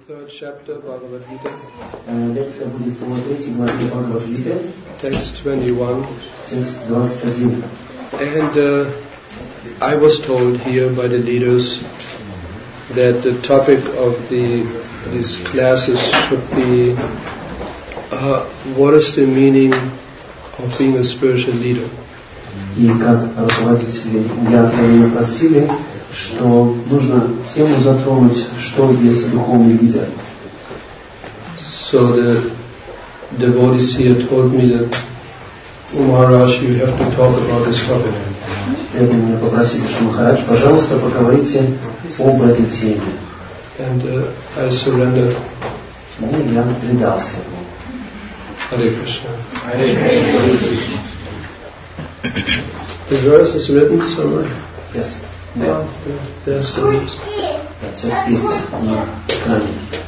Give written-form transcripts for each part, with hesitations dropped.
third chapter, Bhagavad Gita. Лекция будет по 3 главе Бхагавад-гиты. Text 21. Текст 21. And I was told here by the leaders that the topic of these classes should be what is the meaning of being a spiritual leader. И как руководители меня просили, что нужно тему затронуть, что есть духовный лидер. So the devotees here told me that, Maharaj, you have to talk about this topic. Преданные меня попросили, что Махарадж, пожалуйста, поговорите об этой теме. And I surrendered. И я предался этому. Hare Krishna. The verse is written somewhere. Yes. Yeah. There's the verse. Текст есть на экране.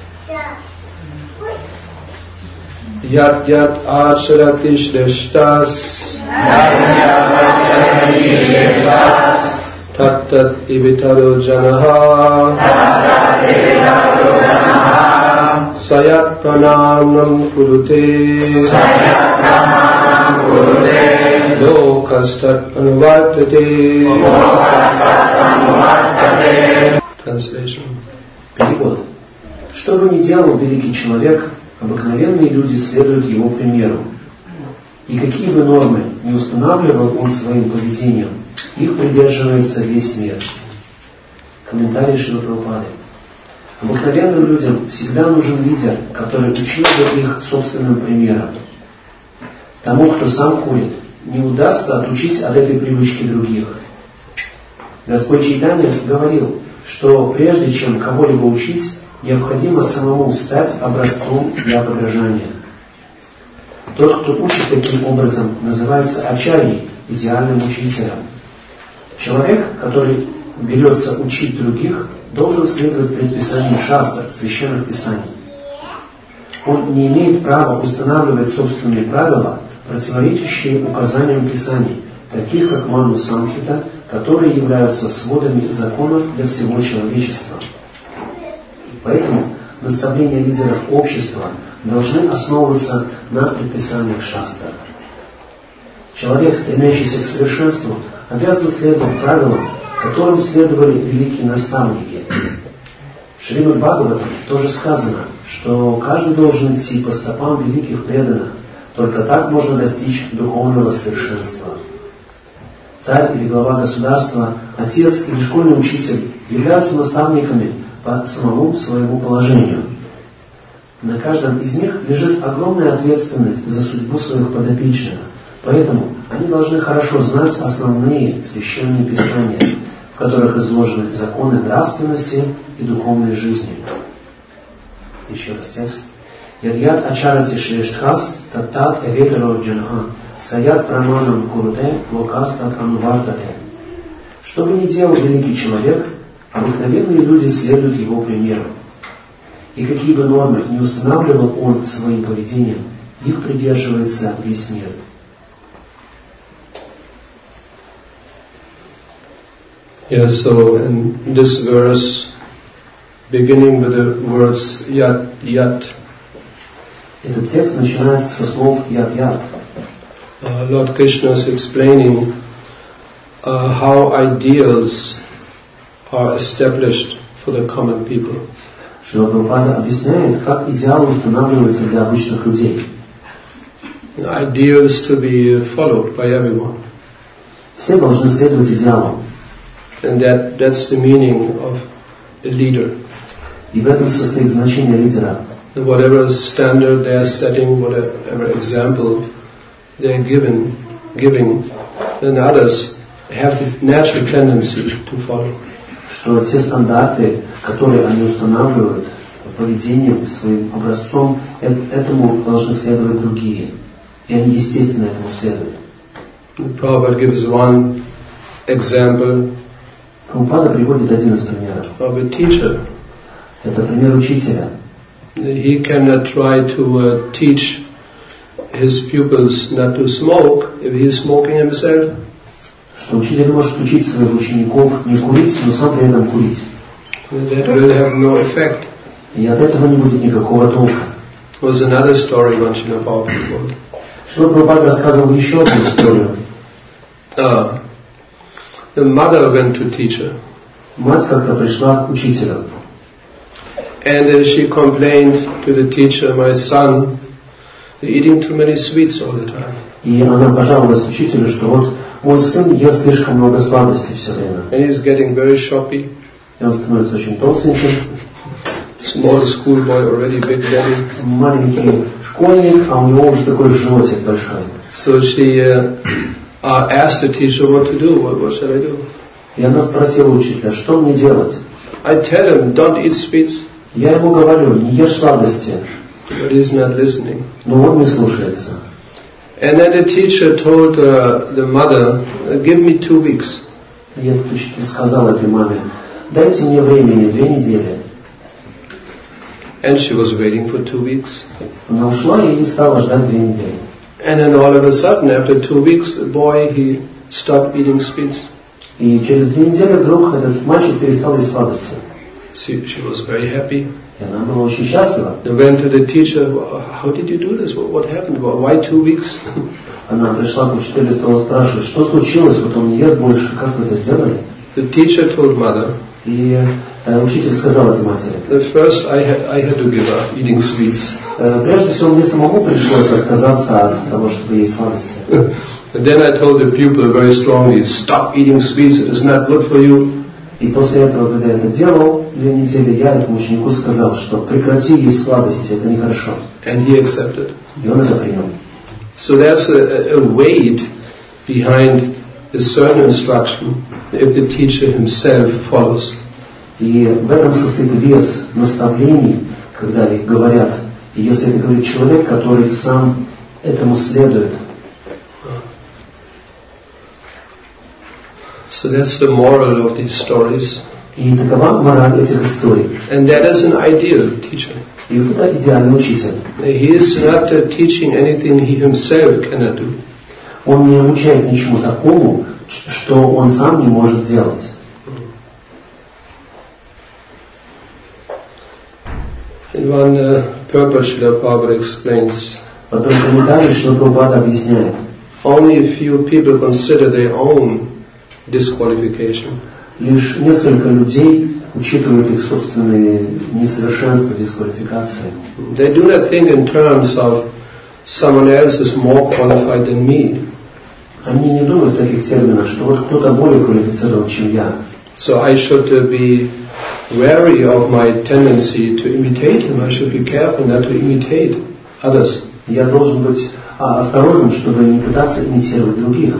Yat yat acharati shreshtas tat tat ibitaro janaha sayat pranamam kurute lokastat anuvartate. Translation. Перевод. Что бы ни делал великий человек, обыкновенные люди следуют его примеру. И какие бы нормы не устанавливал он своим поведением, их придерживается весь мир. Комментарий Шрилы Прабхупады. Обыкновенным людям всегда нужен лидер, который учил бы их собственным примером. Тому, кто сам курит, не удастся отучить от этой привычки других. Господь Чайтанья говорил, что прежде чем кого-либо учить, необходимо самому стать образцом для подражания. Тот, кто учит таким образом, называется ачарьей, идеальным учителем. Человек, который берется учить других, должен следовать предписаниям шастр, священных писаний. Он не имеет права устанавливать собственные правила, противоречащие указаниям писаний, таких как Ману Самхита, которые являются сводами законов для всего человечества. Поэтому наставления лидеров общества должны основываться на предписаниях шастр. Человек, стремящийся к совершенству, обязан следовать правилам, которым следовали великие наставники. В Шримад Бхагаватам тоже сказано, что каждый должен идти по стопам великих преданных, только так можно достичь духовного совершенства. Царь или глава государства, отец или школьный учитель являются наставниками по самому своему положению. На каждом из них лежит огромная ответственность за судьбу своих подопечных, поэтому они должны хорошо знать основные священные писания, в которых изложены законы нравственности и духовной жизни. Еще раз текст. Ядьят ачарати шрештхас таттат эветеро джанха саят праманам куруте локастат анувартате. Что бы ни делал великий человек, обыкновенные люди следуют его примеру. И какие бы нормы не устанавливал он своим поведением, их придерживается весь мир. Yeah, so in this verse, beginning with the words yat yat, этот текст начинается со слов ят-ят. Lord Krishna is explaining how ideals are established for the common people. Шрила Прабхупада объясняет, как идеалы устанавливаются для обычных людей. Ideals to be followed by everyone. Все должны следовать идеалам. And that's the meaning of a leader. И в этом состоит значение лидера. Whatever standard they are setting, whatever example they are giving, then others have the natural tendency to follow. Что те стандарты, которые они устанавливают поведением, своим образцом, этому должны следовать другие. И они естественно этому следуют. Prabhupada gives one example Прабхупада приводит один из примеров. of a teacher. Это пример учителя. He cannot try to teach his pupils not to smoke if he is smoking himself. Что учитель может учить своих учеников не курить, но сам при этом курить. That will have no effect. И от этого не будет никакого толка. There was another story one Srila Prabhupada told. Шрила Прабхупада рассказывал еще одну историю. The mother went to teacher. Мать как-то пришла к учителю. And she complained to the teacher, my son, they're eating too many sweets all the time. И она пожаловалась учителю, что вот мой сын ест слишком много сладостей все время. And he's getting very shoppy. И он становится очень толстеньким. Small schoolboy, already big belly. Маленький школьник, а у него уже такой животик большой. So she asked the teacher what to do. What shall I do? И она спросила учителя, что мне делать? I tell him, don't eat sweets. Я ему говорю, не ешь сладости. But he's not listening. Но он не слушается. And then the teacher told the mother, give me 2 weeks. И этот учитель сказал этой маме, дайте мне времени 2 недели. And she was waiting for 2 weeks. Она ушла и стала ждать 2 недели. And then all of a sudden, after 2 weeks, the boy, he stopped eating sweets. И через 2 недели вдруг этот мальчик перестал есть сладости. She was very happy. И она была очень счастлива. They went to the teacher, how did you do this? What happened? Why 2 weeks? Она пришла к учителю и стала спрашивать, что случилось, вот он не ест больше, как вы это сделали? The teacher told mother, И учитель сказал этой матери, first I had to give up eating sweets. Прежде всего мне самому пришлось отказаться от того, чтобы есть сладости. And then I told the pupil very strongly, stop eating sweets, it is not good for you. И после этого, когда я это делал 2 недели, я этому ученику сказал, что прекрати есть сладости, это нехорошо. And he accepted. И он это принял. So there's a weight behind a certain instruction if the teacher himself follows. И в этом состоит вес наставлений, когда их говорят. И если это говорит человек, который сам этому следует. So that's the moral of these stories. И такова мораль этих историй. And that is an ideal teacher. И вот это идеальный учитель. He is not teaching anything he himself cannot do. Он не обучает ничему такому, что он сам не может делать. In one purpose, Srila Prabhupada explains, В одном комментарии Шрила Прабхупада объясняет, only a few people consider their own disqualification. лишь несколько людей учитывают их собственные несовершенства, дисквалификации. They do not think in terms of someone else is more qualified than me. Они не думают в таких терминах, что вот кто-то более квалифицирован, чем я. So I should be wary of my tendency to imitate him. I should be careful not to imitate others. Я должен быть осторожным, чтобы не пытаться имитировать других.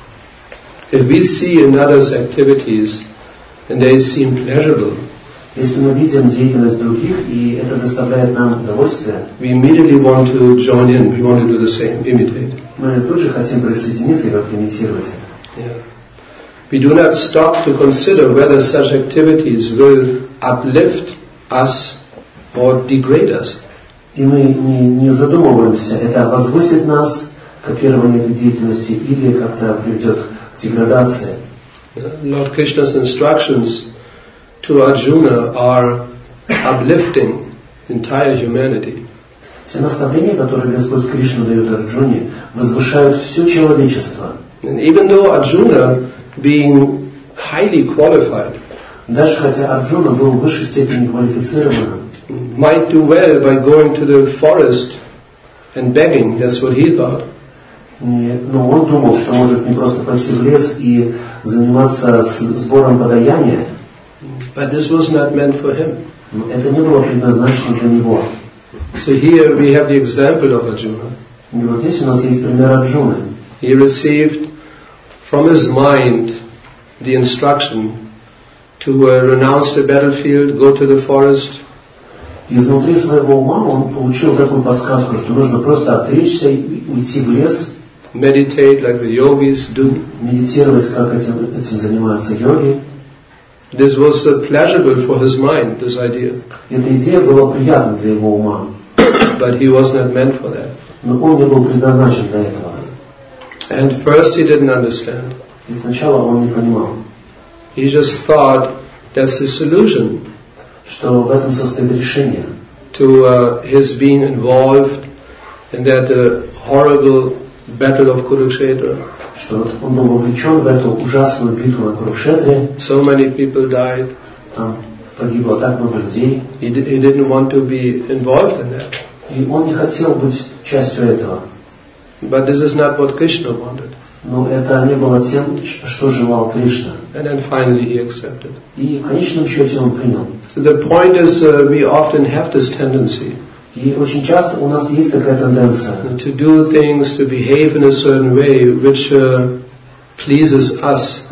If we see in others' activities and they seem pleasurable, Если мы видим деятельность других, и это доставляет нам удовольствие, we immediately want to join in. We want to do the same, imitate. мы тут же хотим присоединиться и как-то имитировать это. Yeah. We do not stop to consider whether such activities will uplift us or degrade us. И мы не задумываемся, это возвысит нас, копирование этой деятельности, или как-то приведет к деградации. Lord Krishna's instructions to Arjuna are uplifting entire humanity. Те наставления, которые Господь Кришна дает Арджуне, возвышают все человечество. And even though Arjuna, being highly qualified, Даже хотя Арджуна был в высшей степени квалифицированным, might do well by going to the forest and begging, that's what he thought. но он думал, что может не просто пойти в лес и заниматься сбором подаяния. But this was not meant for him. Но это не было предназначено для него. So here we have the example of Arjuna. И вот здесь у нас есть пример Арджуны. He received from his mind the instruction to renounce the battlefield, go to the forest. Изнутри своего ума он получил такую подсказку, что нужно просто отречься и уйти в лес, meditate like the yogis do. медитировать, как этим занимаются йоги. This was pleasurable for his mind, this idea. Эта идея была приятна для его ума. But he was not meant for that. Но он не был предназначен для этого. And first he didn't understand. И сначала он не понимал. He just thought that's the solution. что в этом состоит решение. To his being involved in that horrible battle of Kurukshetra. Что вот он был вовлечен в эту ужасную битву на Курукшетре. So many people died. Там погибло так много людей. He didn't want to be involved in that. И он не хотел быть частью этого. But this is not what Krishna wanted. Но это не было тем, что желал Кришна. And then finally he accepted. И в конечном счете он принял. So the point is, we often have this tendency И очень часто у нас есть такая тенденция to do things, to behave in a certain way which pleases us.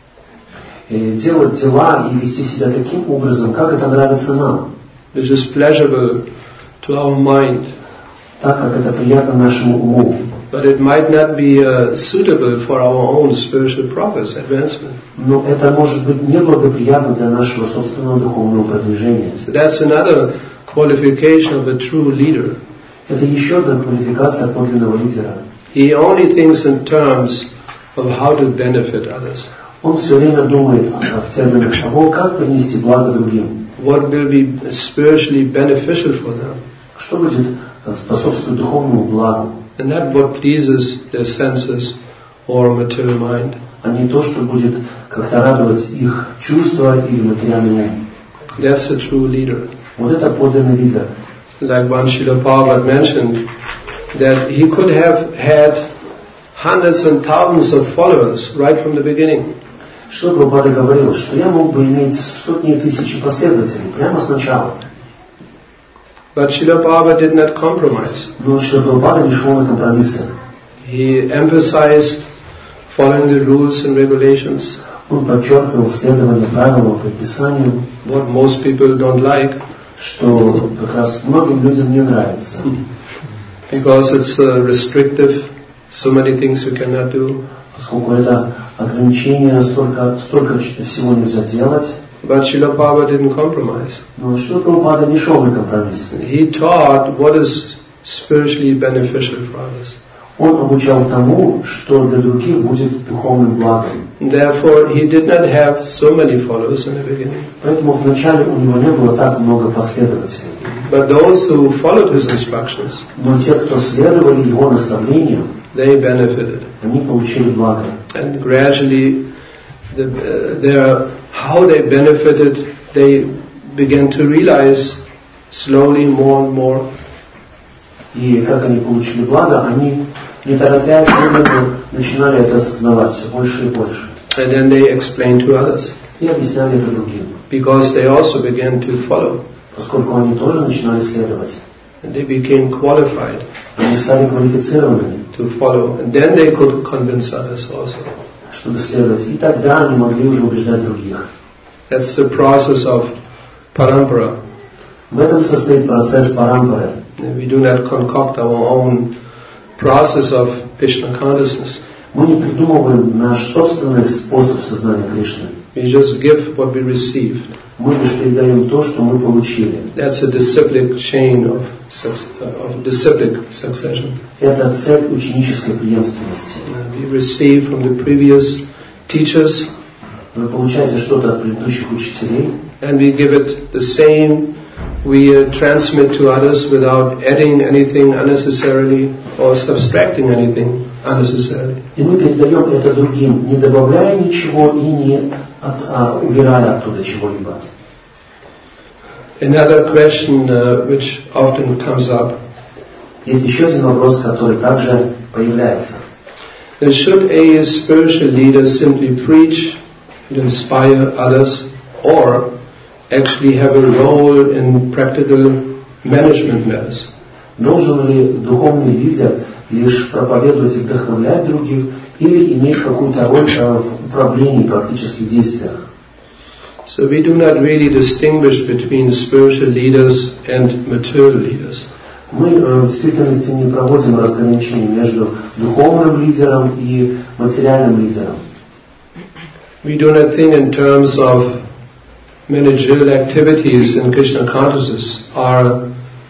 Делать дела и вести себя таким образом, как это нравится нам. Which is pleasurable to our mind. Так, как это приятно нашему уму. But it might not be suitable for our own spiritual progress, advancement. Но это может быть неблагоприятно для нашего собственного духовного продвижения. So that's another qualification of a true leader. Это еще одна квалификация подлинного лидера. He only thinks in terms of how to benefit others. Он все время думает в терминах того, как принести благо другим. What will be spiritually beneficial for them. Что будет способствовать духовному благу. And not what pleases their senses or material mind. А не то, что будет как-то радовать их чувства или материальный ум. That's a true leader. Вот это подлинный лидер. Like one Srila Prabhupada mentioned, that he could have had hundreds and thousands of followers right from the beginning. Что Прабхупада говорил, что я мог бы иметь сотни тысяч последователей прямо с начала. But Srila Prabhupada did not compromise. Но Шрила Прабхупада не шел на компромиссы. He emphasized following the rules and regulations. Он подчеркивал следование правилам, предписанию. What most people don't like. Что как раз многим людям не нравится. Because it's restrictive, so many things you cannot do. Поскольку это ограничение, столько всего нельзя делать. But Srila Prabhupada didn't compromise. Но Шрила Прабхупада не шел на компромиссы. He taught what is spiritually beneficial for others. Он обучал тому, что для других будет духовным благом. Therefore, he did not have so many followers in the beginning. Поэтому вначале у него не было так много последователей. But those who followed his instructions, Но те, кто следовали его наставлениям, they benefited. они получили благо. And gradually, how they benefited, they began to realize slowly more and more. И как они получили благо, они не торопясь, медленно начинали это осознавать все больше и больше. And then they explained to others. И объясняли это другим. Because they also began to follow. Поскольку они тоже начинали следовать. And they became qualified. Они стали квалифицированными. To follow. And then they could convince others also. Чтобы следовать. И тогда они могли уже убеждать других. That's the process of parampara. В этом состоит процесс парампары. We do not concoct our own process of Krishna consciousness. Мы не придумываем наш собственный способ сознания Кришны. We just give what we received. Мы лишь передаем то, что мы получили. That's a disciplic chain of disciplic succession. Это цель ученической преемственности. We receive from the previous teachers. Вы получаете что-то от предыдущих учителей. And we give it the same. We transmit to others without adding anything unnecessarily or subtracting anything unnecessarily. И мы передаем это другим, не добавляя ничего и не убирая оттуда чего-либо. Another question which often comes up. Есть еще один вопрос, который также появляется. Should a spiritual leader simply preach and inspire others, or actually have a role in practical management matters? Должен ли духовный лидер лишь проповедовать и вдохновлять других, или иметь какую-то роль в управлении, практических действиях? So we do not really distinguish between spiritual leaders and material leaders. Мы в действительности не проводим разграничения между духовным лидером и материальным лидером. We do not think in terms of managerial activities in Krishna consciousness are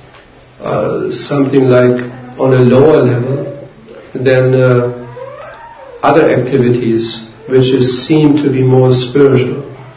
something like on a lower level than other activities which seem to be more spiritual.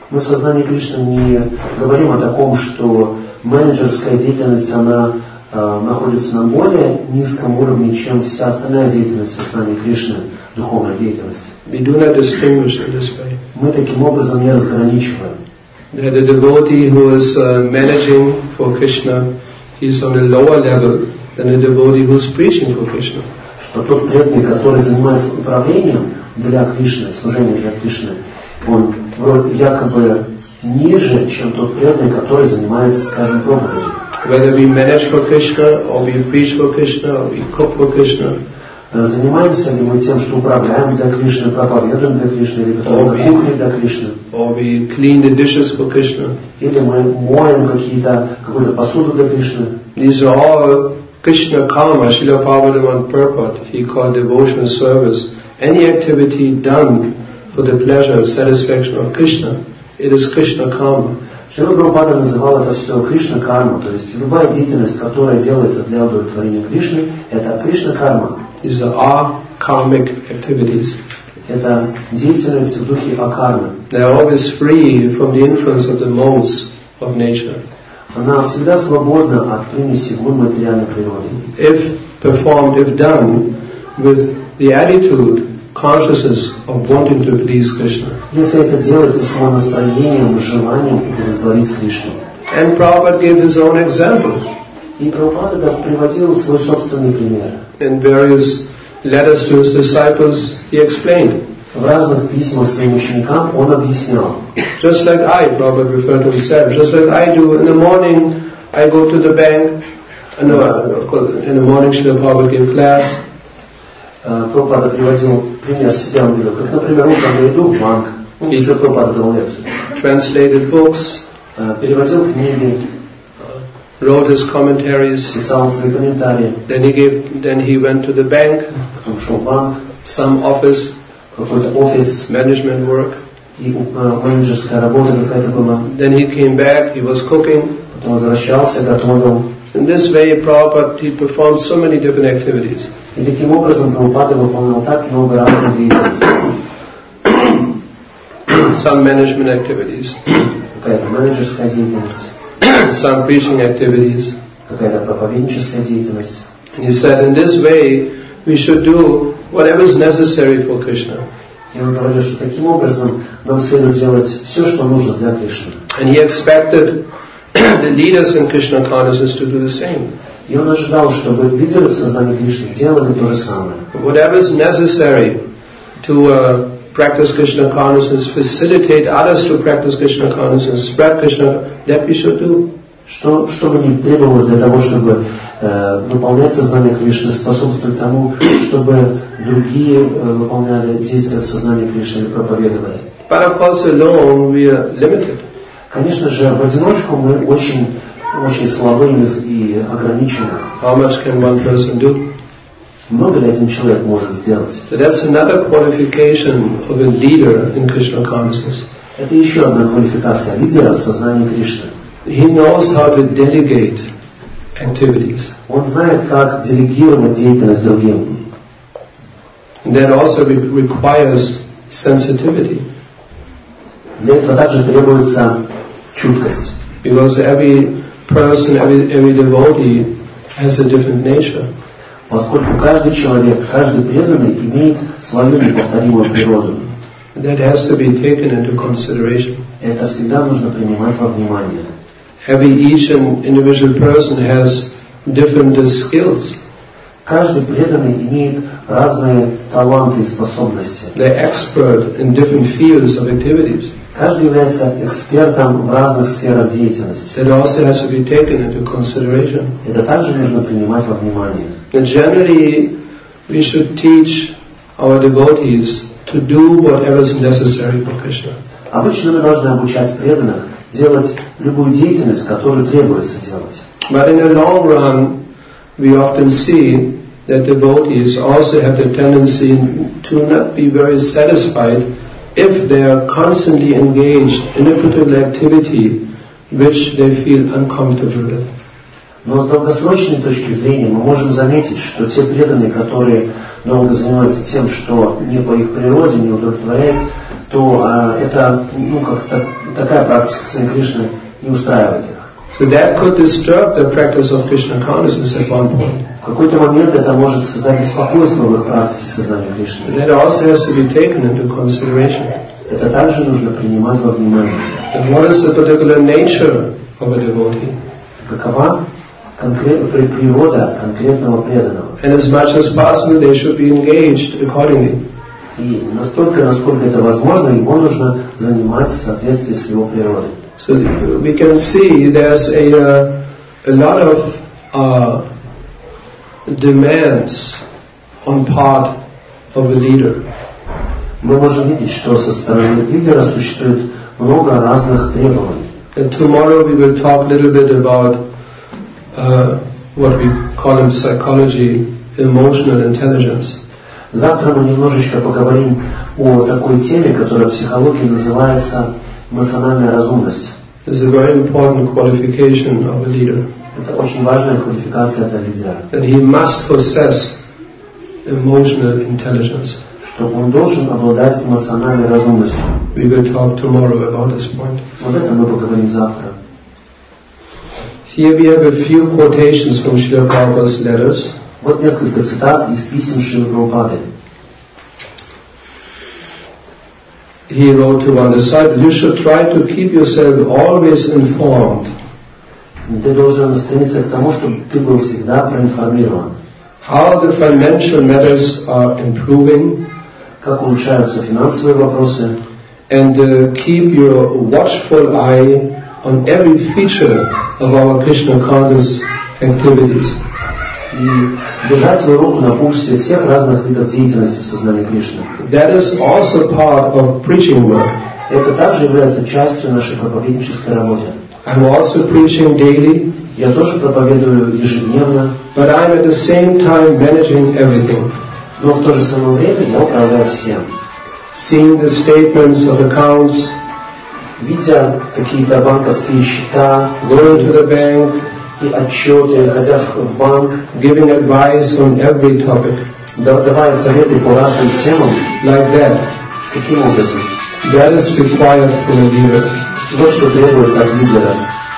Мы в сознании Кришны не говорим о таком, что менеджерская деятельность, она находится на более низком уровне, чем вся остальная деятельность в сознании Кришны, духовная деятельность. We do not distinguish in this way. Мы таким образом не разграничиваем. That the devotee who is managing for Krishna, he is on a lower level than a devotee who is preaching for Krishna. Что тот преданный, который занимается управлением для Кришны, служением для Кришны, он якобы ниже, чем тот преданный, который занимается, скажем, проповедью. Whether we manage for Krishna, or we preach for Krishna, or we cook for Krishna, занимаемся ли мы тем, что управляем для Кришны, проповедуем для Кришны, или готовим кухню для Кришны, or we clean the dishes for Krishna, или мы моем какую-то посуду для Кришны. These are all Krishna karma. Srila Prabhupada purport, he called devotional service. Any activity done for the pleasure and satisfaction of Krishna, it is Krishna karma. Шрила Прабхупада называл это все Кришна карма, то есть любая деятельность, которая делается для удовлетворения Кришны, это Кришна карма. These are all karmic activities. Это деятельность в духе акармы. They are always free from the influence of the modes of nature. Она всегда свободна от примеси гун материальной природы. If performed, if done with the attitude, consciousness of wanting to please Krishna. Если это делается с умонастроением, желанием удовлетворить Кришну. And Prabhupada gave his own example. И Прабхупада приводил свой собственный пример. In various letters to his disciples, he explained. В разных письмах своим ученикам он объяснял. Just like Prabhupada referred to himself, just like I do. In the morning, I go to the bank. No, of course, in the morning, Srila Prabhupada gave class. Прабхупада приводил пример себя, он говорил, как, например, утром я иду в банк, еще Прабхупада дал лекцию. Translated books, переводил книги, wrote his commentaries. Писал свои комментарии. Then he went to the bank. Потом шел в банк. Some office. Какой-то офис. Management work. И менеджерская работа какая-то была. Then he came back. He was cooking. Потом возвращался, готовил. In this way, Prabhupada, he performed so many different activities. И таким образом Прабхупада выполнял так много разных деятельностей. Some management activities. Какая-то менеджерская деятельность. Some preaching activities. Какая-то проповедническая деятельность. And he said, in this way, we should do whatever is necessary for Krishna. И он говорил, что таким образом нам следует делать все, что нужно для Кришны. And he expected the leaders in Krishna consciousness to do the same. И он ожидал, чтобы лидеры в сознании Кришны делали то же самое. Whatever is necessary to practice Krishna consciousness, facilitate others to practice Krishna consciousness, spread Krishna, that we should do. Что бы ни требовалось для того, чтобы выполнять сознание Кришны, способствовать тому, чтобы другие выполняли действия в сознании Кришны или проповедовали. But of course, alone we are limited. Конечно же, в одиночку мы очень слабы и ограничены. How much can one person do? Много ли один человек может сделать? So that's another qualification of a leader in Krishna consciousness. Это еще одна квалификация лидера в сознании Кришны. He knows how to delegate activities. Он знает, как делегировать деятельность другим. And that also requires sensitivity. Для этого также требуется чуткость. Because every person, every devotee has a different nature. Поскольку каждый человек, каждый преданный имеет свою неповторимую природу. That has to be taken into consideration. Это всегда нужно принимать во внимание. Each individual person has different skills. Каждый преданный имеет разные таланты и способности. They're expert in different fields of activities. Каждый является экспертом в разных сферах деятельности. That also has to be taken into consideration. Это также нужно принимать во внимание. And generally, we should teach our devotees to do whatever is necessary for Krishna. Обычно мы должны обучать преданных делать любую деятельность, которую требуется делать. But in the long run, we often see that devotees also have the tendency to not be very satisfied if they are constantly engaged in a particular activity which they feel uncomfortable with. Но с долгосрочной точки зрения мы можем заметить, что те преданные, которые долго занимаются тем, что не по их природе, не удовлетворяет, то это, как-то такая практика Сани Кришны не устраивает их. So that could disturb the practice of Krishna consciousness at one point. В какой-то момент это может создать беспокойство в их практике сознания Кришны. But that also has to be taken into consideration. Это также нужно принимать во внимание. And what is the particular nature of a devotee? Какова природа конкретного преданного? And as much as possible, they should be engaged accordingly. И настолько, насколько это возможно, его нужно занимать в соответствии с его природой. So we can see there's a lot of demands on part of a leader. Мы можем видеть, что со стороны лидера существует много разных требований. And tomorrow we will talk a little bit about what we call in psychology emotional intelligence. Завтра мы немножечко поговорим о такой теме, которая в психологии называется эмоциональная разумность. It's a very important qualification of a leader. Это очень важная квалификация для лидера. That he must possess emotional intelligence. Что он должен обладать эмоциональной разумностью. We will talk tomorrow about this point. Вот это мы поговорим завтра. Here we have a few quotations from Srila Prabhupada's letters. Вот несколько цитат из писем Шрилы Прабхупады. He wrote to one disciple, you should try to keep yourself always informed. Ты должен стремиться к тому, чтобы ты был всегда проинформирован. How the financial matters are improving. Как улучшаются финансовые вопросы. And keep your watchful eye on every feature of our Krishna conscious activities. И держать свою руку на пульсе всех разных видов деятельности в сознании Кришны. That is also part of preaching work. Это также является частью нашей проповеднической работы. I'm also preaching daily. Я тоже проповедую ежедневно. But I'm at the same time managing everything. Но в то же самое время я управляю всем. Seeing the statements of accounts, видя какие-то банковские счета, going to the bank, и отчеты, ходя в банк, giving advice on every topic, давая советы по разным темам, like that. Таким образом. That is required from a leader. Вот что требуется от лидера.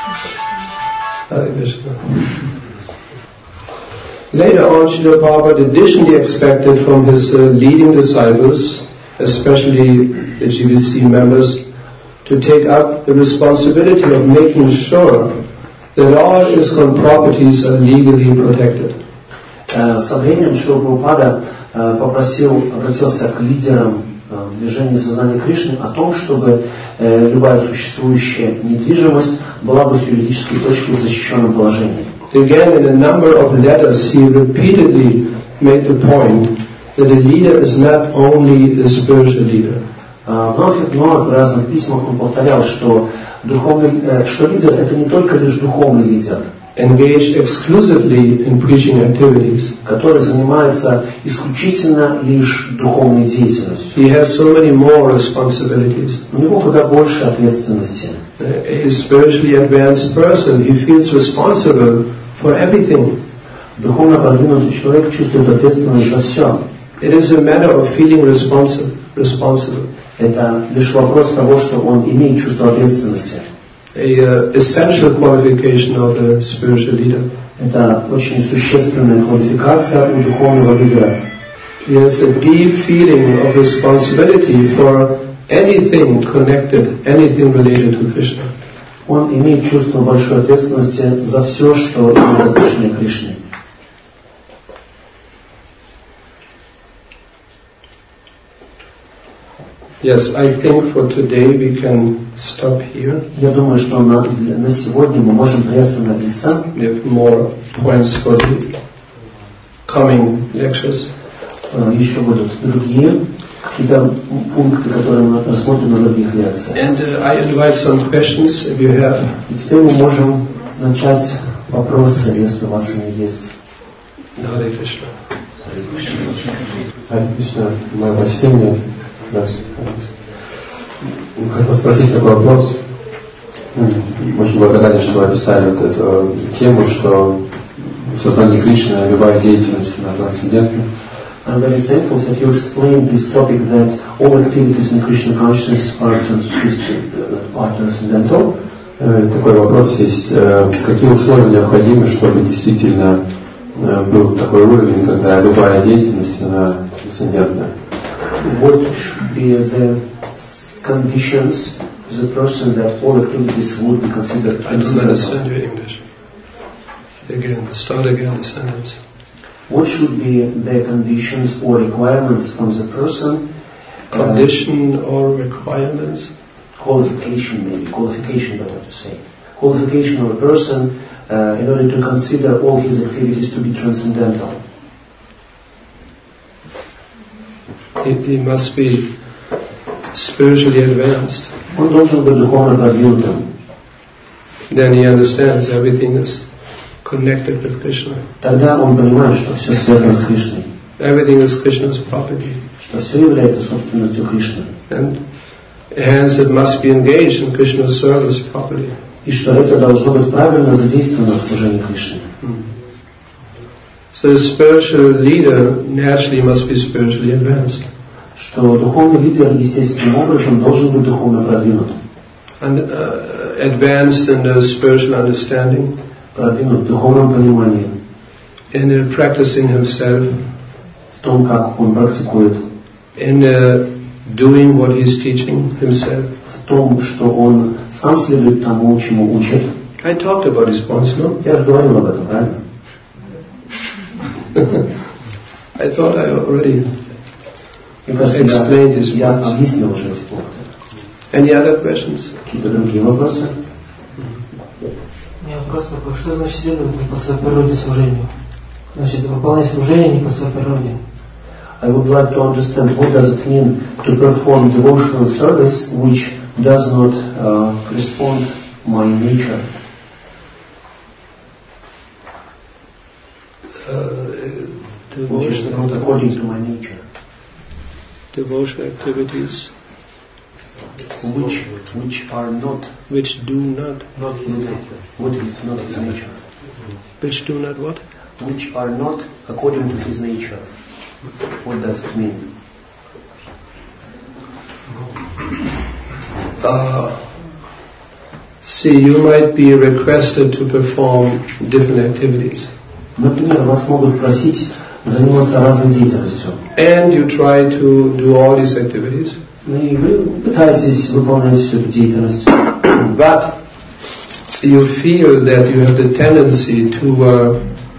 Later on, Srila Prabhupada additionally expected from his leading disciples, especially the GBC members, to take up the responsibility of making sure that all ISKCON properties are legally protected. Со временем Шрила Прабхупада обратился к лидерам движения сознания Кришны о том, чтобы любая существующая недвижимость была бы с юридической точки в защищенном положении. Again, in a number of letters, he repeatedly made the point that a leader is not only a spiritual leader. Вновь и вновь в разных письмах он повторял, что лидер это не только лишь духовный лидер, engaged exclusively in preaching activities, который занимается исключительно лишь духовной деятельностью. He has so many more responsibilities. У него куда больше ответственности. A spiritually advanced person, he feels responsible for everything. Духовно продвинутый человек чувствует ответственность за все. It is a matter of feeling responsible. Это лишь вопрос того, что он имеет чувство ответственности. A essential qualification of the spiritual leader. Это очень существенная квалификация у духовного лидера. He has a deep feeling of responsibility for anything connected, anything related to Krishna. Он имеет чувство большой ответственности за все, что имеет отношение к Кришне. Yes, I think for today we can stop here. Я думаю, что на сегодня мы можем приостановиться. We have more points for the coming lectures. Еще будут другие какие-то пункты, которые мы рассмотрим на других лекциях. And I invite some questions if you have. И теперь мы можем начать вопросы, если у вас они есть. Hare Krishna. Харе Кришна, мое почтение. Хотел спросить такой вопрос. Очень благодарен, что вы описали вот эту тему, что в сознании Кришны любая деятельность она трансцендентна. I'm very thankful that you explained this topic that all activities in Krishna consciousness are transcendental. Такой вопрос есть. Какие условия необходимы, чтобы действительно был такой уровень, когда любая деятельность, она трансцендентна? What should be the conditions for the person that all activities would be considered I don't understand your English. Again, start again the sentence. What should be the conditions or requirements from the person? Condition or requirements? Qualification, maybe. Qualification, better to say. Qualification of a person in order to consider all his activities to be transcendental. He must be spiritually advanced. Он должен быть духовно продвинутым. Then he understands everything is connected with Krishna. Тогда он понимает, что все связано с Кришной. Everything is Krishna's property. Что все является собственностью Кришны. And hence it must be engaged in Krishna's service properly. И что это должно быть правильно задействовано в служении Кришне. So the spiritual leader naturally must be spiritually advanced. Что духовный лидер естественным образом должен быть духовно продвинут. And advanced in the spiritual understanding. Продвинут в духовном понимании. In practicing himself. В том, как он практикует. In doing what he is teaching himself. В том, что он сам следует тому, чему учит. I talked about these points, no? Я же говорил об этом, правильно? I thought I already explained this. Я объяснил уже эти пункты. Any other questions? Какие-то другие вопросы? У меня вопрос такой, что значит следовать не по своей природе служению? Значит, выполнять служение не по своей природе. I would like to understand what does it mean to perform devotional service which does not correspond my nature. Which is not according to my nature. Devotional activities which are not, which do not what is not his nature. Which do not what? Which are not according to his nature. What does it mean? See, you might be requested to perform different activities. Например, вас могут просить заниматься разной деятельностью. And you try to do all these activities. И вы пытаетесь выполнять всю эту деятельность. But you feel that you have the tendency to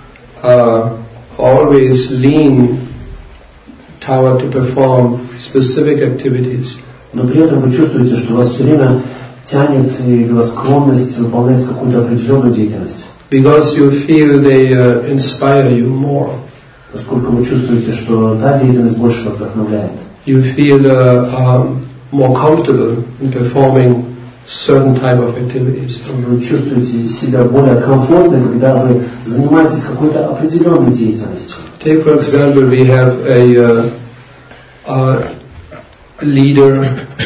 always lean toward to perform specific activities. Но при этом вы чувствуете, что вас все время тянет или у вас склонность выполнять какую-то определенную деятельность. Because you feel they inspire you more. Поскольку вы чувствуете, что та деятельность больше вас вдохновляет. You feel more comfortable in performing certain type of activities. Вы чувствуете себя более комфортно, когда вы занимаетесь какой-то определенной деятельностью. Take for example, we have a leader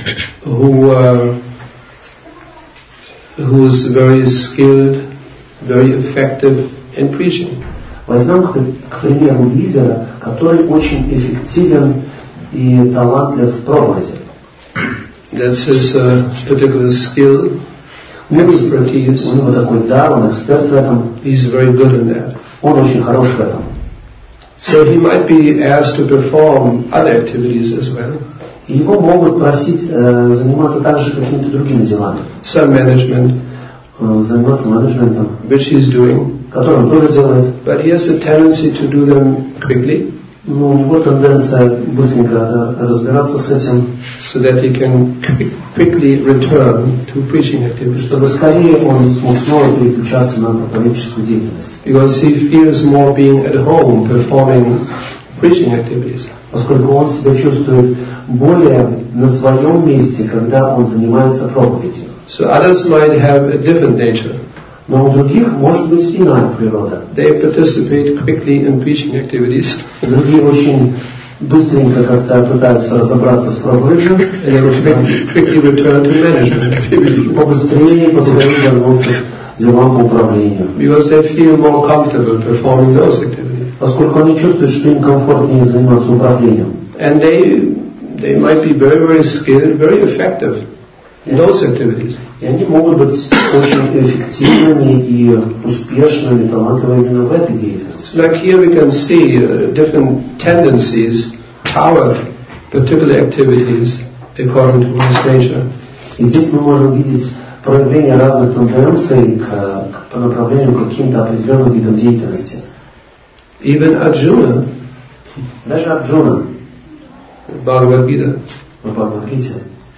who is very skilled, very effective in preaching. Возьмем, к примеру, лидера, который очень эффективен и талантлив в проповеди. That's his particular skill, expertise. У него такой дар, он эксперт в этом. He's very good in that. Он очень хорош в этом. So he might be asked to perform other activities as well. И его могут просить заниматься также какими-то другими делами. Some management, заниматься менеджментом, which he's doing. Который он тоже делает. But he has a tendency to do them quickly. Но у него тенденция быстренько разбираться с этим. So that he can quickly return to preaching activities. Чтобы скорее он смог снова переключаться на проповедческую деятельность. Because he feels more being at home performing preaching activities. Поскольку он себя чувствует более на своем месте, когда он занимается проповедью. So others might have a different nature. Но у других может быть иная природа. They participate quickly in preaching activities. Другие очень быстренько как-то пытаются разобраться с проповедью. And they quickly return to management activities. Побыстрее, поскорее вернуться к делам по управлению. Because they feel more comfortable performing those activities. поскольку они чувствуют, что им комфортнее заниматься управлением. And they might be very, very skilled, very effective in those activities. И они могут быть очень эффективными и успешными, талантливыми именно в этой деятельности. Like here we can see different tendencies toward particular activities according to one's nature. И здесь мы можем видеть проявление разных тенденций по направлению к каким-то определенным видам деятельности. Even Arjuna, Даже Арджуна Bhagavad Gita, в Бхагавад-гите,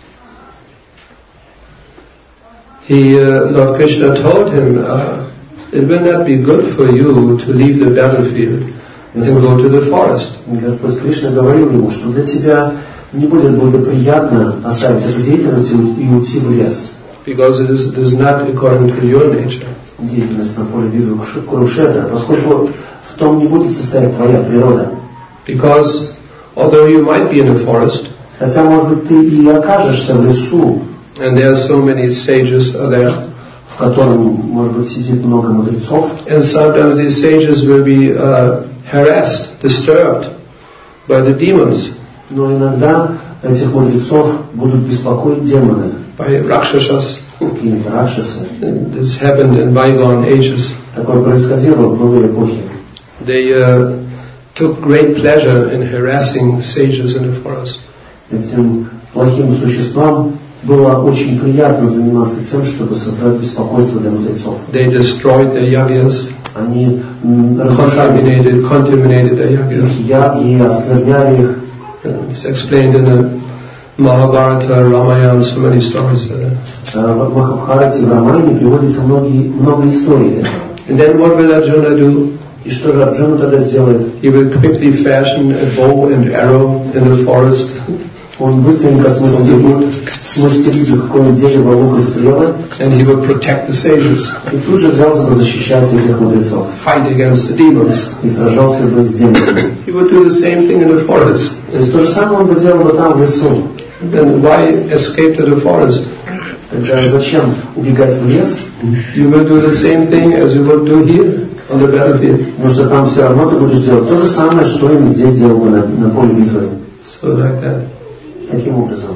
Lord Krishna told him, it will not be good for you to leave the battlefield and go to the forest. Господь Кришна говорил ему, что для тебя не будет благоприятно оставить эту деятельность и уйти в лес. Because it is not according to your nature. Деятельность на поле битвы Курукшетра, поскольку в том не будет состоять твоя природа. Because although you might be in a forest, Хотя, может быть, ты и окажешься в лесу, and there are so many sages there, в котором, может быть, сидит много мудрецов, and sometimes these sages will be harassed, disturbed by the demons, но иногда этих мудрецов будут беспокоить демоны, by rakshasas. какие-то ракшасы. This happened in bygone ages. Такое происходило в былые эпохи. They took great pleasure in harassing sages in the forest. Этим плохим существам было очень приятно заниматься тем, чтобы создать беспокойство для мудрецов. They destroyed their yagyas, Они разрушали contaminated their yagyas. их яги, оскверняли их. It's explained in the Mahabharata, Ramayana, so many stories there. В Махабхарате, в Рамайне приводится много историй. And then what will Arjuna do? И что же Арджуна тогда сделает? He will quickly fashion a bow and arrow in the forest. Он быстренько смастерит из какого-нибудь дерева лук и стрелы. And he will protect the sages. И тут же взялся бы защищать этих мудрецов. Fight against the demons. И сражался бы с демонами. He would do the same thing in the forest. То есть то же самое он бы делал бы там в лесу. Then why escape to the forest? Тогда зачем убегать в лес? You will do the same thing as you would do here on the battlefield. Потому что там все равно ты будешь делать то же самое, что и здесь делал бы на поле битвы. So like that. Таким образом.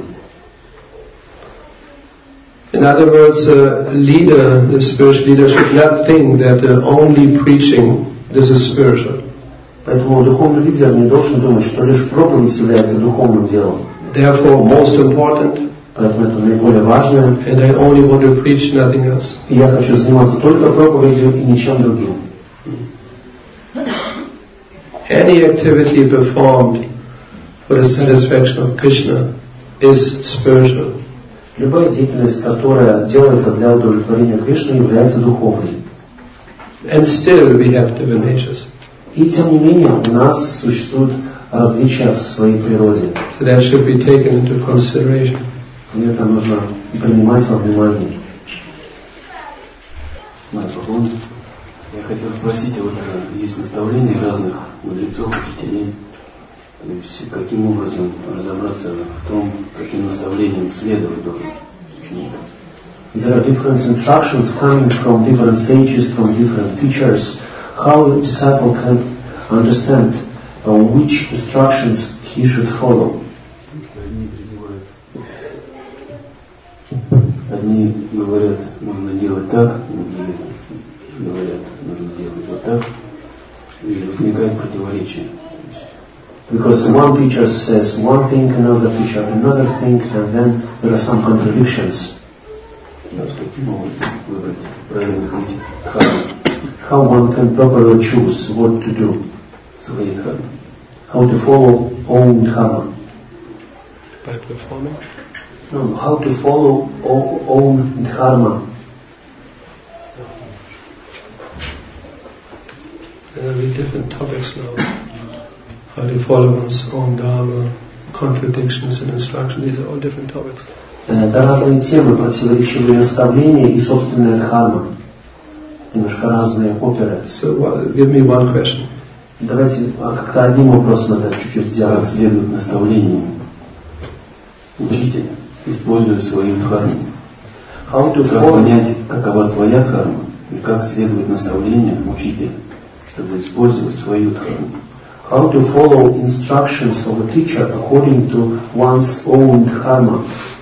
In other words, a leader, a spiritual leader, should not think that only preaching this is spiritual. Поэтому духовный лидер не должен думать, что лишь проповедь является духовным делом. Therefore, most important. Поэтому это наиболее важное. And I only want to preach, nothing else. И я хочу заниматься только проповедью и ничем другим. Any activity performed for the satisfaction of Krishna is spiritual. Любая деятельность, которая делается для удовлетворения Кришны, является духовной. And still we have different natures. И тем не менее у нас существуют различия в своей природе. So that should be taken into consideration. И это нужно принимать во внимание. Я хотел спросить, вот есть наставления разных мудрецов, учителей, то есть каким образом разобраться в том, каким наставлениям следовать должен ученик. There are different instructions coming from different sages, from different teachers. How a disciple can understand which instructions he should follow. Одни говорят, нужно делать так, другие говорят, нужно делать вот так, и возникает противоречие. Because one teacher says one thing, another teacher another thing, and then there are some contradictions. How one can properly choose what to do. How to follow own dharma. By performing? No, how to follow own dharma. There will be different topics now. How to follow one's own dharma, contradictions and instruction. These are all different topics. Это разные темы, противоречивые наставления и собственная дхарма. Немножко разные оперы. So give me one question. Давайте как-то один вопрос надо чуть-чуть сделать. Как следует наставлениям учителя, используя свою дхарму? Как понять, какова твоя дхарма и как следует наставлениям учителя? чтобы использовать свою дхарму. How to follow instructions of a teacher according to one's own dharma.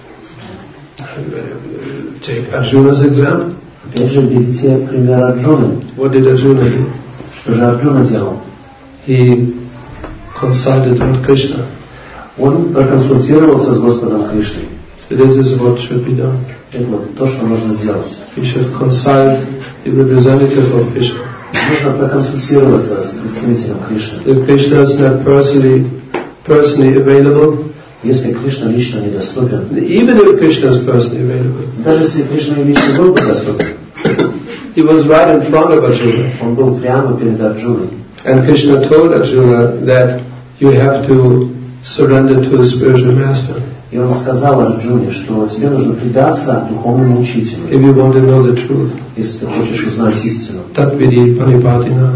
Take Arjuna's example. Опять же, берите пример Арджуны. What did Arjuna do? Что же Арджуна делал? He consulted Lord Krishna. Он проконсультировался с Господом Кришной. So this is what should be done. Это вот то, что нужно сделать. We should consult the representative of Krishna. Нужно проконсультироваться с представителем Кришны. If Krishna is not personally available, Если Кришна лично недоступен, even if Krishna is personally available, даже если Кришна лично был бы доступен, he was right in front of Arjuna. он был прямо перед Арджуной. And Krishna told Arjuna that you have to surrender to a spiritual master И он сказал Арджуне, что тебе нужно предаться духовному учителю, if you want to know the truth. если ты хочешь узнать истину. Tatvidi panipatina.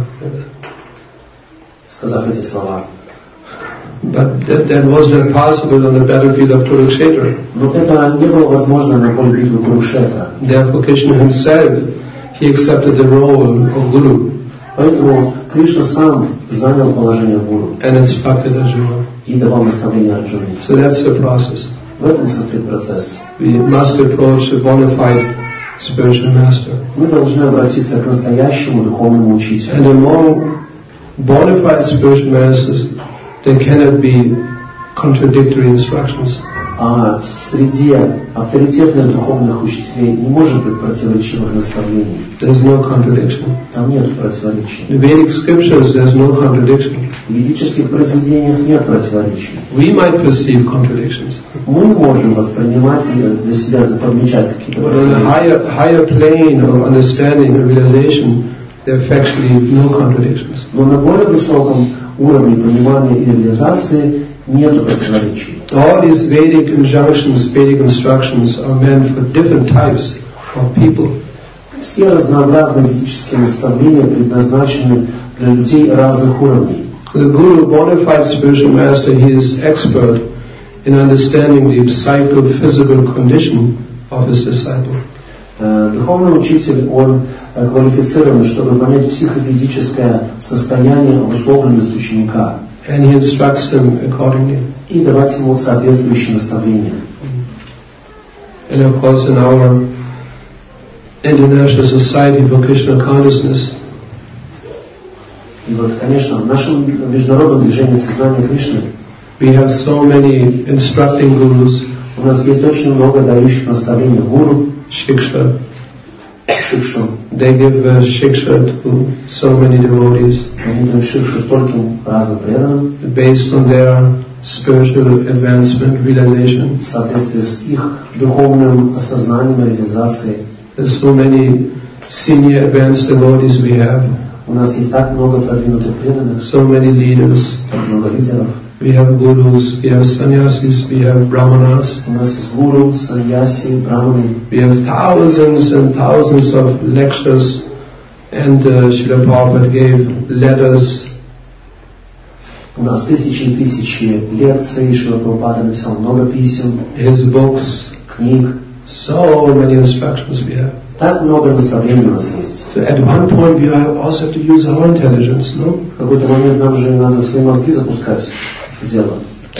Сказав эти слова. But that was not possible on the battlefield of Kurukshetra. Но это не было возможно на поле битвы Курукшетра. Therefore Krishna himself, he accepted the role of Guru Поэтому Кришна сам занял положение гуру and instructed Arjuna. и давал наставления Арджуне. So that's the process. В этом состоит процесс. We must approach a bona fide spiritual master. Мы должны обратиться к настоящему духовному учителю. And among bona fide spiritual masters, there cannot be contradictory instructions. А среди авторитетных духовных учителей не может быть противоречивых наставлений. There's no contradiction. Там нет противоречий. In Vedic scriptures, there's no contradiction. В ведических произведениях нет противоречий. We might perceive contradictions, Мы можем воспринимать для себя, подмечать какие-то but on a противоречия. higher plane of understanding and realization, there are factually no contradictions. Но на более высоком уровне понимания и реализации нет противоречий. All these Vedic injunctions, Vedic instructions are meant for different types of people. Все разнообразные ведические наставления предназначены для людей разных уровней. The Guru, bona fide spiritual master, he is expert in understanding the psycho-physical condition of his disciple. Духовный учитель, он квалифицирован, чтобы понять психофизическое состояние, обусловленность ученика. And he instructs him accordingly. И давать ему соответствующие наставления. And of course in our International Society for Krishna Consciousness, И вот, конечно, в нашем международном движении сознания Кришны we have so many instructing gurus, у нас есть очень много дающих наставлений гуру, shiksha. шикшу. They give shiksha to so many devotees Они дают шикшу стольким разным преданным based on their spiritual advancement, realization. в соответствии с их духовным осознанием и реализацией. There's so many senior advanced devotees we have, У нас есть так много продвинутых преданных, so many leaders. так много лидеров. We have gurus, we have sannyasis, we have brahmanas. У нас есть гуру, саньяси, браманы. We have thousands and thousands of lectures, and Srila Prabhupada gave letters. У нас тысячи и тысячи лекций, Шрила Прабхупада написал много писем, His books, книг. so many instructions we have. Так много наставлений у нас есть. So at one point we also have to use our intelligence, no? В какой-то момент нам же надо свои мозги запускать в дело.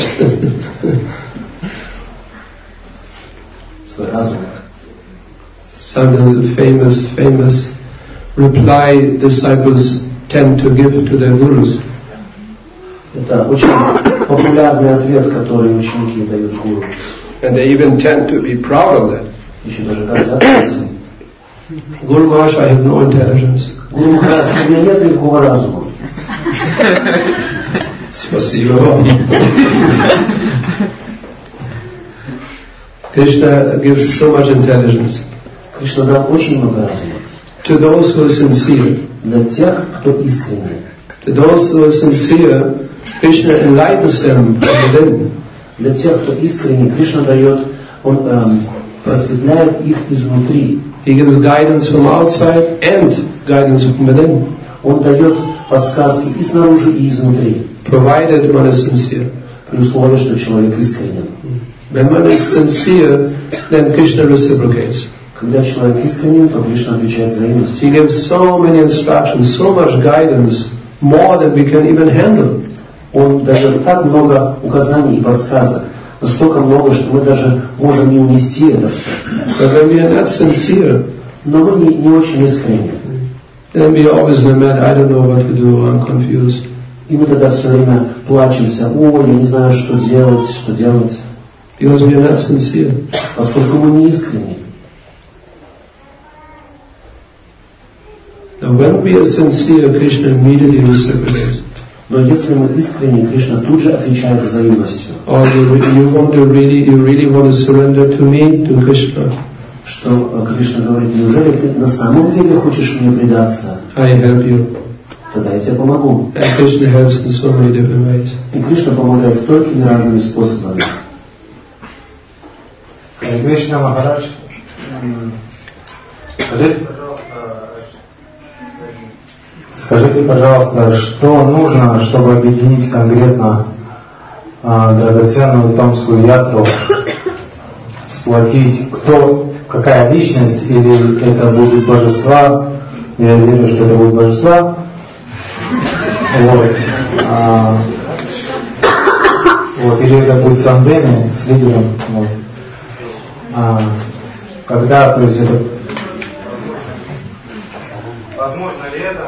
Свой разум. Some of the famous reply disciples tend to give to their gurus. Это очень популярный ответ, который ученики дают гуру. And they even tend to be proud of that. Еще даже гордятся этим. Guru Maharaj, I have no intelligence. Гуру Махарадж, у меня нет никакого разума. Спасибо. Krishna gives so much intelligence Кришна дал очень много разума. to those who are sincere. Для тех, кто искренний. To those who are sincere, Krishna enlightens them from within. Для тех, кто искренний, Кришна дает, он просветляет их изнутри. He gives guidance from outside and guidance from within, Он дает подсказки и снаружи, и изнутри. provided one is sincere. При условии, что человек искренен. When one is sincere, then Krishna reciprocates. Когда человек искренен, то Кришна отвечает взаимностью. He gives so many instructions, so much guidance, more than we can even handle. Он дает так много указаний и подсказок, настолько много, что мы даже можем не унести это все. But when we are not sincere, Но мы не очень искренни. then we always lament, I don't know what to do, I'm confused. И мы тогда все время плачемся, ой, я не знаю, что делать. Because we are not sincere. Поскольку мы не искренни. Now when we are sincere, Krishna immediately reciprocates. Но если мы искренни, Кришна тут же отвечает взаимностью. Or you really want to surrender to me, to Krishna. Что Кришна говорит, неужели ты на самом деле хочешь мне предаться? I help you. Тогда я тебе помогу. And Krishna helps in so many different ways. И Кришна помогает столькими разными способами. Кришна Махарадж, скажите, пожалуйста, что нужно, чтобы объединить конкретно драгоценную томскую ятру, сплотить, какая личность, или это будут божества, я верю, что это будут божества, или это будет в тандеме с лидером, когда, то есть это... Возможно ли это?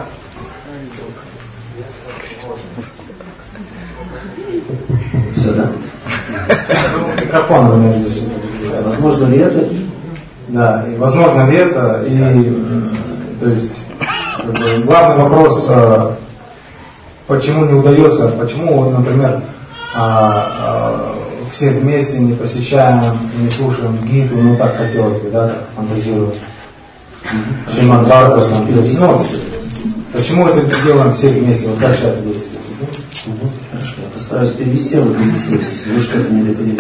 Все, да? Микрофон у меня здесь. Возможно ли это? Да, и возможно ли это, и то есть главный вопрос, почему не удается, почему, вот, например, все вместе не посещаем, не слушаем гиту, ну так хотелось бы, да, так фантазировать. Шримад Бхагаватам. Почему это делаем все вместе, вот дальше это здесь? Хорошо, я постараюсь перевести, вы перевести, немножко это не доперевести.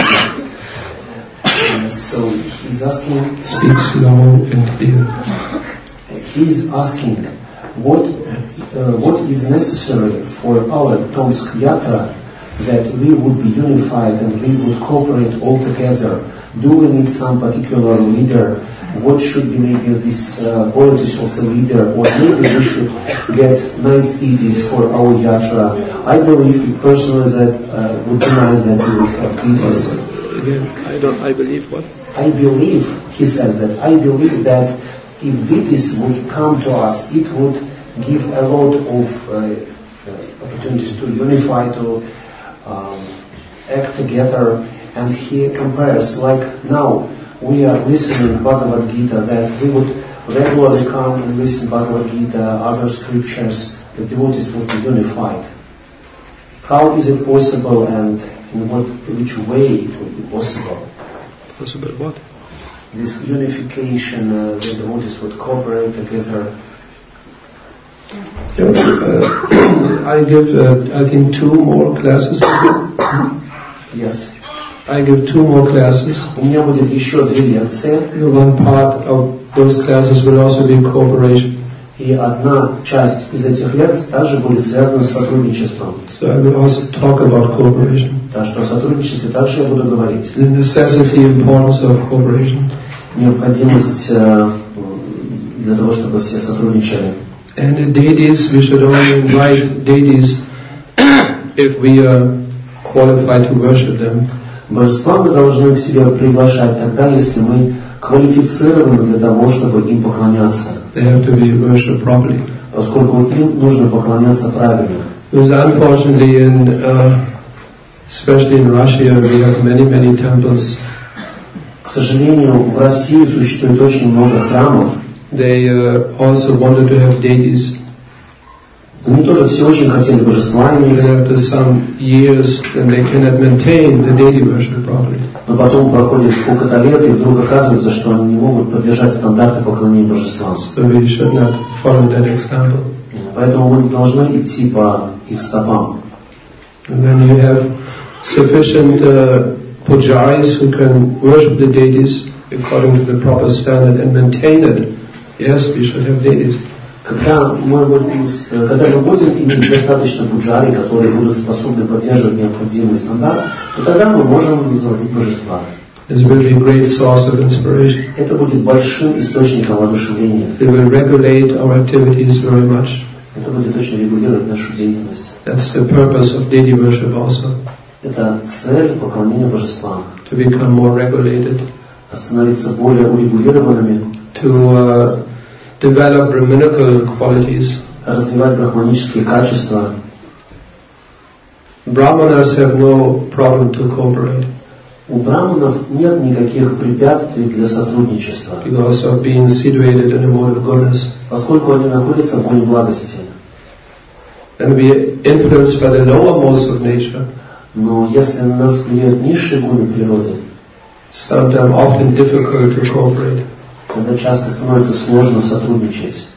So he's asking, Speak slow and clear. He's asking what is necessary for our Tomsk Yatra that we would be unified and we would cooperate all together. Do we need some particular leader? What should be maybe these qualities of the leader? Or maybe we should get nice deities for our yatra. I believe personally that would be nice that we would have deities. Again, I believe what? I believe, he says that, I believe that if deities would come to us, it would give a lot of opportunities to unify, to act together. And he compares, like now we are listening Bhagavad Gita, that we would regularly come and listen Bhagavad Gita, other scriptures, the devotees would be unified. How is it possible, and in which way it would be possible? Possible what? This unification, the devotees would cooperate together. I give, I think, 2 more classes. Yes. I give 2 more classes. У меня будет еще 2 лекции. One part of those classes will also be cooperation. И одна часть из этих лекций также будет связана с сотрудничеством. So I will also talk about cooperation. Так что о сотрудничестве также я буду говорить. The necessity, importance of cooperation. Необходимость для того, чтобы все сотрудничали. And the deities, we should only invite deities if we are qualified to worship them. Божества мы должны к себе приглашать тогда, если мы квалифицированы для того, чтобы им поклоняться. They have to be worshipped properly. Поскольку им нужно поклоняться правильно. Because unfortunately, especially in Russia, we have many temples. К сожалению, в России существует очень много храмов. They also wanted to have deities. Они тоже все очень хотели божества иметь. After some years, then they cannot maintain the deity worship properly. Но потом проходит сколько-то лет, и вдруг оказывается, что они не могут поддержать стандарты поклонения божествам. So we should not follow that example. Поэтому мы не должны идти по их стопам. And when you have sufficient pujaris who can worship the deities according to the proper standard and maintain it, yes, we should have deities. Когда мы будем иметь достаточно пуджари, которые будут способны поддерживать необходимый стандарт, то тогда мы можем заводить божества. This will be a great source of inspiration. Это будет большим источником воодушевления. It will regulate our activities very much. Это будет очень регулировать нашу деятельность. That's the purpose of deity worship also. Это цель поклонения божествам. To become more regulated. Становиться более урегулированными. To develop Brahminical qualities. Развивать брахманические качества. Brahmanas have no problem to cooperate. У браманов нет никаких препятствий для сотрудничества. Because of being situated in a mode of goodness. Поскольку они находятся в воле благости. And be influenced by the lower modes of nature. Но если на нас влияют низшие гуны природы, sometimes often difficult to cooperate. Тогда часто становится сложно сотрудничать.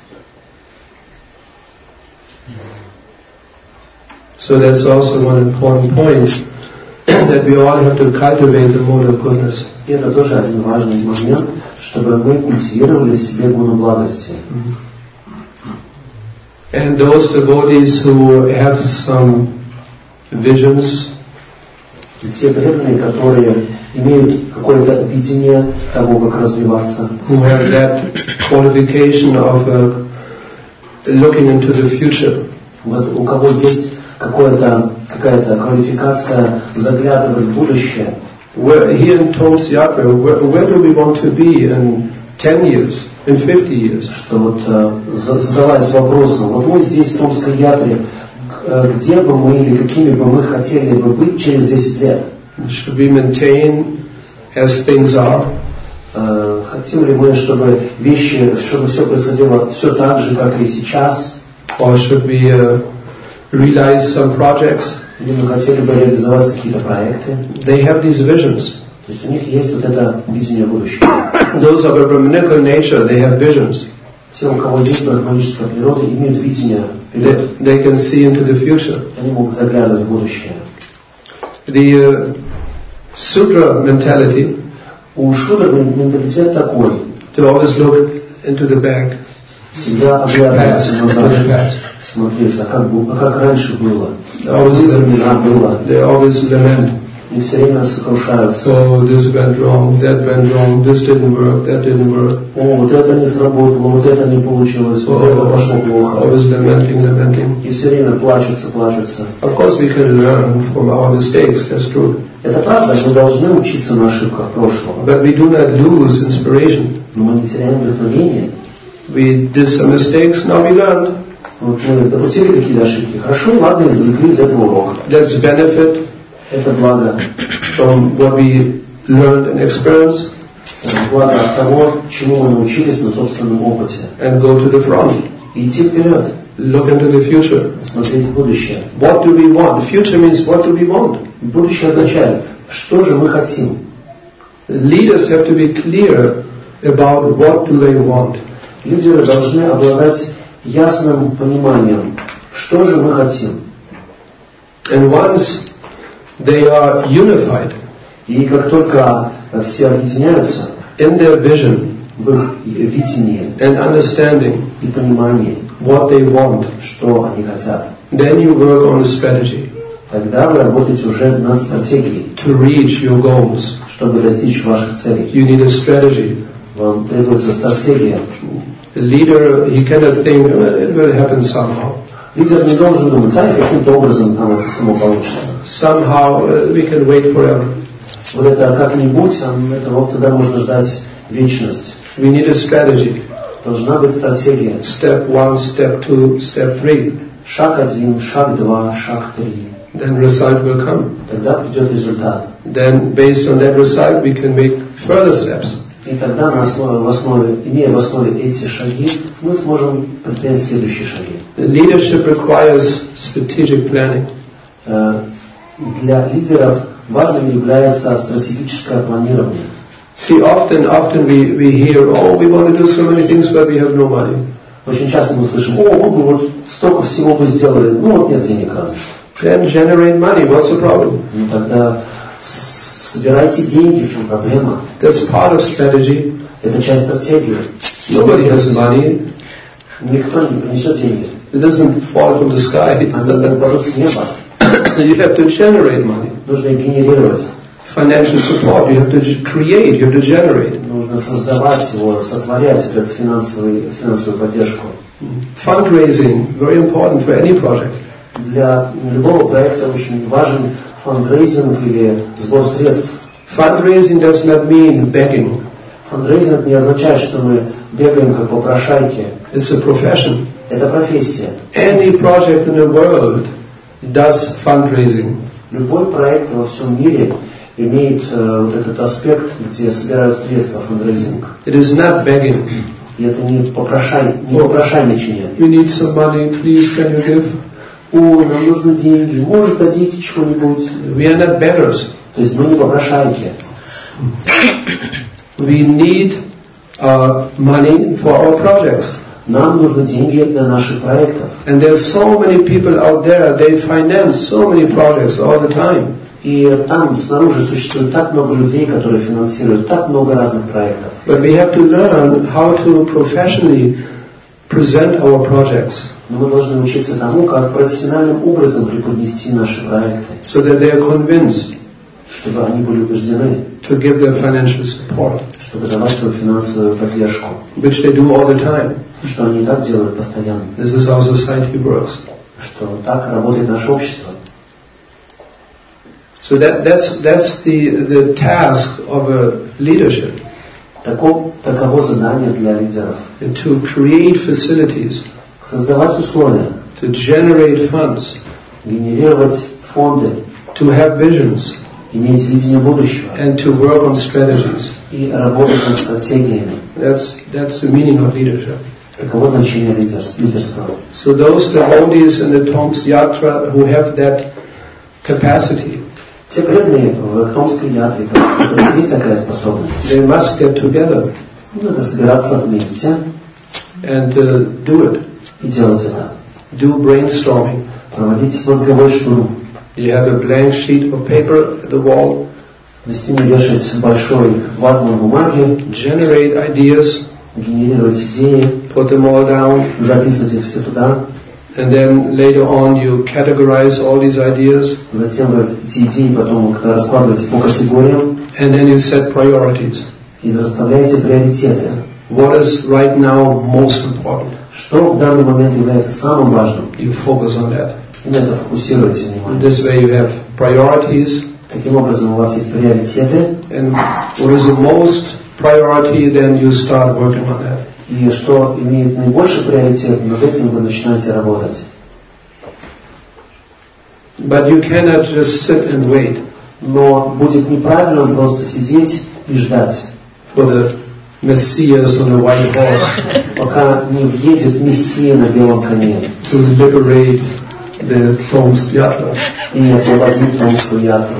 So that's also one important point, that we all have to cultivate the mode of goodness. И это тоже один важный момент, чтобы мы культивировали в себе гуну благости. And those devotees who have some visions, и те преданные, которые имеют какое-то видение того, как развиваться, who have that qualification of looking into the future, у кого есть какая-то квалификация заглядывать в будущее. Here in Tom's Yatra, where do we want to be in 10 years, in 50 years? Что вот задаваясь вопросом, вот мы здесь в Томской ятре, где бы мы или какими бы мы хотели бы быть через 10 лет? Should we maintain as things are? Хотим ли мы, чтобы все происходило все так же, как и сейчас? Or should we realize some projects? Или мы хотели бы реализовать какие-то проекты? They have these visions. То есть у них есть вот это видение будущего. Those of a Brahminical nature, they have visions. Те, у кого есть брахманическая природа, имеют видение вперед. They can see into the future. Они могут заглядывать в будущее. The Sudra mentality, у шудра менталитет такой. To always look into the back. Всегда оглядываться назад, смотреть, как раньше было, They always lament. И все время сокрушаются. So this went wrong, that went wrong, this didn't work, that didn't work. О, вот это не сработало, вот это не получилось, вот это пошло плохо. Always lamenting. И все время плачутся. Of course we can learn from our mistakes, that's true. Это правда, мы должны учиться на ошибках прошлого. But we do not lose inspiration. Но мы не теряем вдохновение. We did some mistakes, now we learned. Вот мы допустили какие-то ошибки. Хорошо, ладно, извлекли из этого урок. That's benefit. Это благо. From what we learned and experienced. Благо от того, чему мы научились на собственном опыте. And go to the front. Идти вперед. Look into the future. Смотреть в будущее. What do we want? The future means what do we want? Будущее означает, что же мы хотим. Leaders have to be clear about what do they want. Лидеры должны обладать ясным пониманием, что же мы хотим. And once they are unified, и как только все объединяются in their vision, в их видении and understanding и понимании, what they want, что они хотят, then you work on a strategy. Тогда вы работаете уже над стратегией, to reach your goals, чтобы достичь ваших целей. You need a strategy. Вам требуется стратегия. The leader, he cannot think it will happen somehow. Лидер не должен думать, каким-то образом там это само получится. Somehow we can wait forever. Вот это как-нибудь, этого тогда можно ждать вечность. We need a strategy. Должна быть стратегия. Step 1, step 2, step 3. Шаг 1, шаг 2, шаг 3. Then result will come. Тогда придет результат. Then based on that result we can make further steps. И тогда имея в основе эти шаги, мы сможем предпринять следующие шаги. Leadership requires strategic planning. Для лидеров важным является стратегическое планирование. See, often we hear, we want to do so many things, but we have no money. Очень часто мы слышим, мы бы вот столько всего бы сделали, вот нет денег разве что. Then generate money, what's the problem? Ну тогда собирайте деньги, в чем проблема? That's part of strategy. Это часть стратегии. Nobody has money. Никто не принесет деньги. It doesn't fall from the sky. Они не упадут с неба. You have to generate money. Нужно их генерировать. financial support. You have to create, you have to generate. Нужно создавать его, сотворять эту финансовую поддержку. Fundraising, very important for any project. Для любого проекта очень важен фандрейзинг или сбор средств. Fundraising does not mean begging. Фандрейзинг не означает, что мы бегаем как попрошайки. It's a profession. Это профессия. Any project in the world does fundraising. Любой проект во всем мире имеет вот этот аспект, где собирают средства, фандрейзинг. It is not begging. И это не попрошайничание. We need some money, please, can you give? Ой, нам нужны деньги, может дадите чего-нибудь. We are not beggars. То есть мы не попрошайки. We need money for our projects. Нам нужны деньги для наших проектов. And there are so many people out there, they finance so many projects all the time. И там снаружи существует так много людей, которые финансируют так много разных проектов. But we have to learn how to professionally present our projects. Но мы должны учиться тому, как профессиональным образом преподнести наши проекты. So that they are convinced. Чтобы они были убеждены. To give them financial support. Чтобы давать свою финансовую поддержку. Which they do all the time. Что они и так делают постоянно. This is how society works. Что так работает наше общество. So that's the task of a leadership. Таково задание для лидеров. To create facilities. Создавать условия. To generate funds. Генерировать фонды. To have visions. Иметь видение будущего. And to work on strategies. И работать над стратегиями. That's the meaning of leadership. Таково значение лидерства. So those devotees in the Tomsk Yatra who have that capacity, те преданные в Томской ятре, у которых есть такая способность, they must get together. Надо собираться вместе and do it. И делать это. Do brainstorming. Проводить мозговой штурм. You have a blank sheet of paper at the wall. На стене вешать большой ватман бумаги. Generate ideas. Генерировать идеи. Put them all down. Записывать их все туда. And then later on you categorize all these ideas. Затем вы эти идеи потом раскладываете по категориям. And then you set priorities. И расставляете приоритеты. What is right now most important? Что в данный момент является самым важным? You focus on that. И на это фокусируете внимание. This way you have priorities. Таким образом у вас есть приоритеты. And what is the most priority, then you start working on that. И что имеет наибольший приоритет, над этим вы начинаете работать. But you cannot just sit and wait. Но будет неправильно просто сидеть и ждать. For the Messias on the white horse. Пока не въедет Мессия на белом коне. To liberate the Tomsk Yatra. И не освободить Томскую ятру.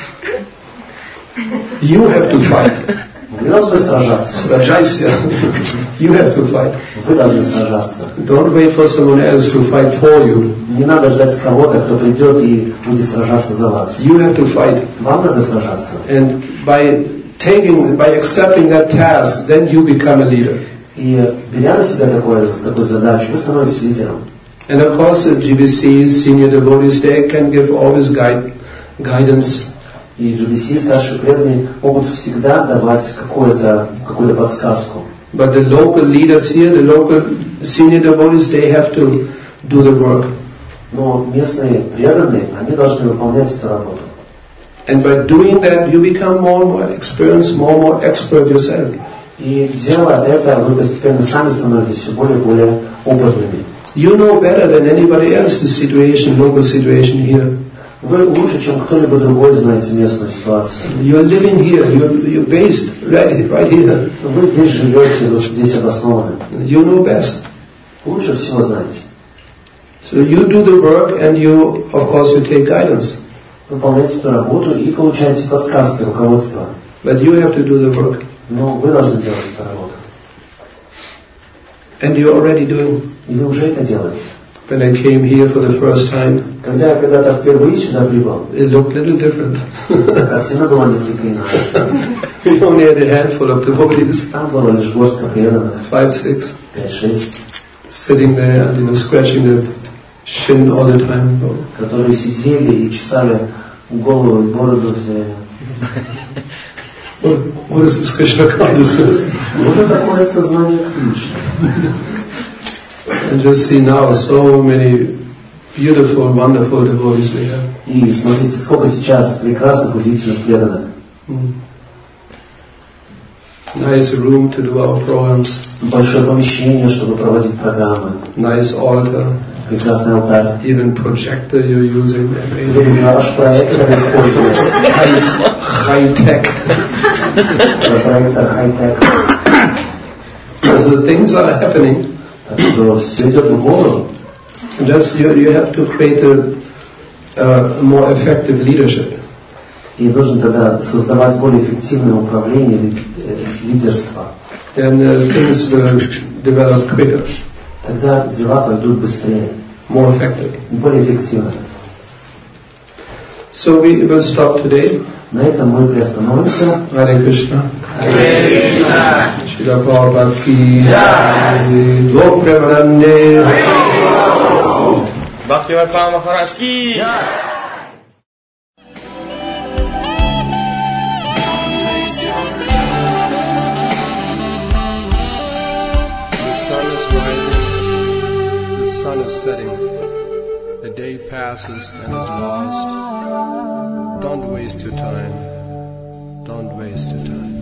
You have to fight. Вы должны сражаться. Сражайся. You have to fight. Вы должны сражаться. Don't wait for someone else to fight for you. Не надо ждать кого-то, кто придет и будет сражаться за вас. You have to fight. Вам надо сражаться. And by accepting that task, then you become a leader. И беря на себя такую задачу, вы становитесь лидером. And of course, the GBCs, senior devotees, they can give always guidance. И GBC, старшие преданные, могут всегда давать какую-то подсказку. But the local leaders here, the local senior devotees, they have to do the work. Но местные преданные, они должны выполнять эту работу. And by doing that, you become more and more experienced, more and more expert yourself. И делая это, вы постепенно сами становитесь все более и более опытными. You know better than anybody else the situation, local situation here. Вы лучше, чем кто-либо другой, знаете местную ситуацию. You're living here, you're based right here. Вы здесь живете, вы здесь обоснованы. You know best. Лучше всего знаете. So you do the work and you, of course, you take guidance. Выполняете эту работу и получаете подсказки, руководство. But you have to do the work. Но вы должны делать эту работу. And you're already doing. И вы уже это делаете. When I came here for the first time, когда я когда-то впервые сюда прибыл, it looked a little different. Картина была несколько иная. We only had a handful of devotees. Там было лишь горстка преданных. 5-6. 5-6. Sitting there and scratching the shin all the time. Которые сидели и чесали голову и бороду What is this Krishna consciousness? Уже такое сознание Кришны. And just see now so many beautiful, wonderful devotees we have. И смотрите, сколько сейчас прекрасных, удивительных преданных. Nice room to do our programs. Большое помещение, чтобы проводить программы. Nice altar. Прекрасный алтарь. Even projector you're using. Теперь уже аж проектор используют. High-tech. Проектор high-tech. So the things are happening. Так что все идет в гору. Just you have to create a more effective leadership. И нужно тогда создавать более эффективное управление, лидерство. Then things will develop quicker. Тогда дела пойдут быстрее. More effective. Более эффективно. So we will stop today. На этом мы приостановимся. Hare Krishna. Hare Krishna. Srila Prabhupada ki jai. Lok Premanande. Bhaktivinoda Maharaj ki jai. The sun is rising. The sun is setting. The day passes and is lost. Don't waste your time. Don't waste your time.